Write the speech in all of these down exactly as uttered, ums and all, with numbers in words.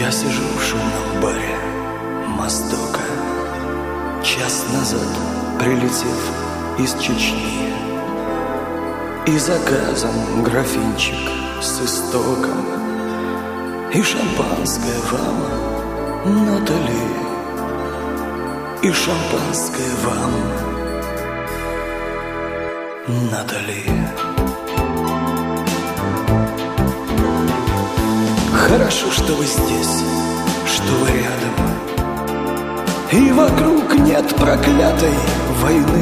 Я сижу в шумном баре Моздока, час назад прилетев из Чечни, и заказом графинчик с истоком, и шампанское вам, Натали, и шампанское вам, Натали. Хорошо, что вы здесь, что вы рядом, и вокруг нет проклятой войны,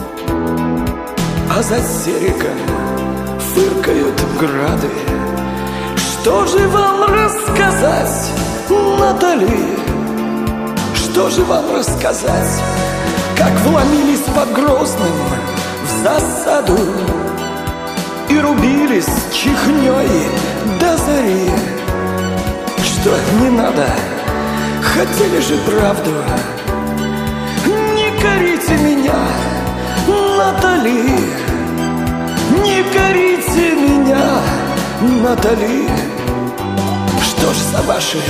а за тереком фыркают грады. Что же вам рассказать, Натали? Что же вам рассказать, как вломились под Грозным в засаду и рубились чехнёй до зари? Что не надо, хотели же правду. Не корите меня, Натали, не корите меня, Натали. Что ж за ваши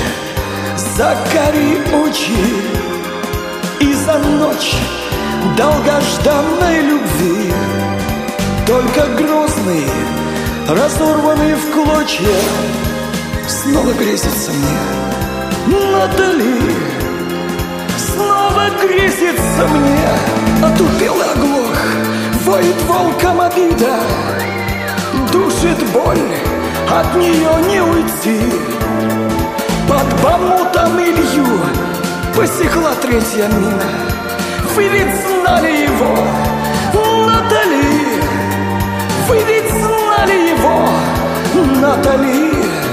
закориучи и за ночь долгожданной любви? Только Грозный, разорванный в клочья, снова грезится мне, Натали. Снова грезится мне, отупел и оглох, воет волком обида, душит боль, от нее не уйти. Под бамутом Илью посекла третья мина. Вы ведь знали его, Натали, вы ведь знали его, Натали.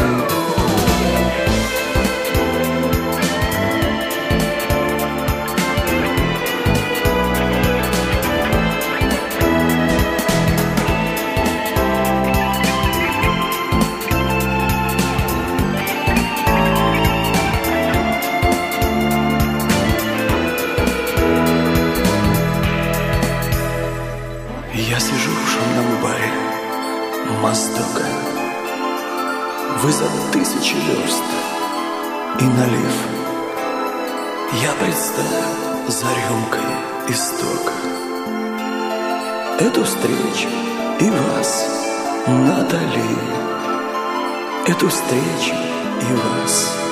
Я сижу в шумном баре Моздока, вы за тысячи верст, и налив я представил за рюмкой истока эту встречу и вас, Натали, эту встречу и вас.